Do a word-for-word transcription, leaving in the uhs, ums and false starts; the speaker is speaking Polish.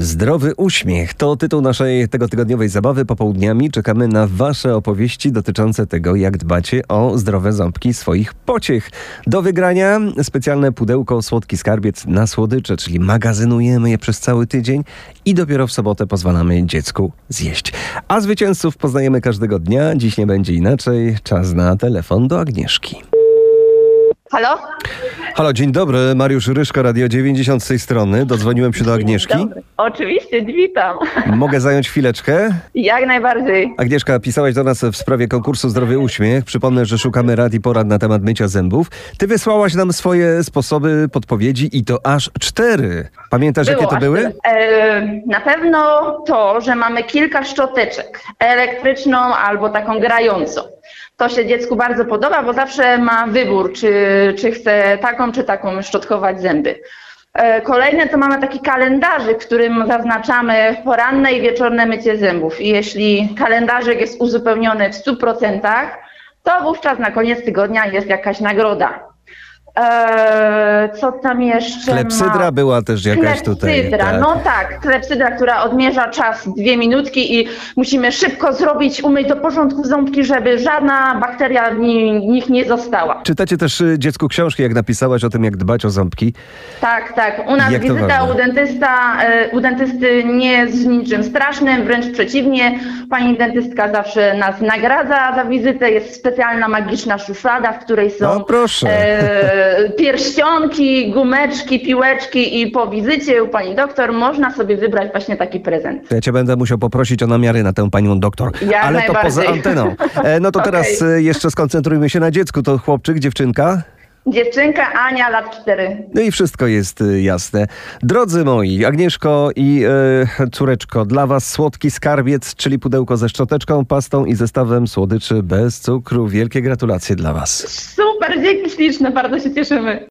Zdrowy uśmiech to tytuł naszej tego tygodniowej zabawy. Popołudniami czekamy na wasze opowieści dotyczące tego, jak dbacie o zdrowe ząbki swoich pociech. Do wygrania specjalne pudełko Słodki Skarbiec na słodycze, czyli magazynujemy je przez cały tydzień i dopiero w sobotę pozwalamy dziecku zjeść. A zwycięzców poznajemy każdego dnia. Dziś nie będzie inaczej. Czas na telefon do Agnieszki. Halo? Halo, dzień dobry. Mariusz Ryszko, Radio dziewięćdziesiąt z tej strony. Dodzwoniłem się do Agnieszki. Dobry. Oczywiście, witam. Mogę zająć chwileczkę? Jak najbardziej. Agnieszka, pisałaś do nas w sprawie konkursu Zdrowy Uśmiech. Przypomnę, że szukamy rad i porad na temat mycia zębów. Ty wysłałaś nam swoje sposoby, podpowiedzi i to aż cztery. Pamiętasz, Było jakie to aż były? tyle. E, na pewno to, że mamy kilka szczoteczek. Elektryczną albo taką grającą. To się dziecku bardzo podoba, bo zawsze ma wybór, czy, czy chce taką, czy taką szczotkować zęby. E, kolejne to mamy taki kalendarzyk, w którym zaznaczamy poranne i wieczorne mycie zębów. I jeśli kalendarzyk jest uzupełniony w stu procentach, to wówczas na koniec tygodnia jest jakaś nagroda. Eee, co tam jeszcze Klepsydra ma? była też jakaś tutaj. Klepsydra, Tak. no tak, klepsydra, która odmierza czas dwie minutki i musimy szybko zrobić, umyć do porządku ząbki, żeby żadna bakteria w nich nie została. Czytacie też y, dziecku książki, jak napisałaś o tym, jak dbać o ząbki. Tak, tak. U nas Jak to wizyta ważne? u dentysta, e, u dentysty nie jest z niczym strasznym, wręcz przeciwnie. Pani dentystka zawsze nas nagradza za wizytę. Jest specjalna magiczna szuflada, w której są O, proszę. e, pierścionki, gumeczki, piłeczki i po wizycie u pani doktor można sobie wybrać właśnie taki prezent. Ja cię będę musiał poprosić o namiary na tę panią doktor. Jak Ale to najbardziej. poza anteną. E, no to Okej. teraz y, jeszcze skoncentrujmy się na dziecku. To chłopczyk, dziewczynka? Dziewczynka Ania, lat cztery. No i wszystko jest y, jasne. Drodzy moi, Agnieszko i y, córeczko, dla was Słodki Skarbiec, czyli pudełko ze szczoteczką, pastą i zestawem słodyczy bez cukru. Wielkie gratulacje dla was. Super, dzięki śliczne, bardzo się cieszymy.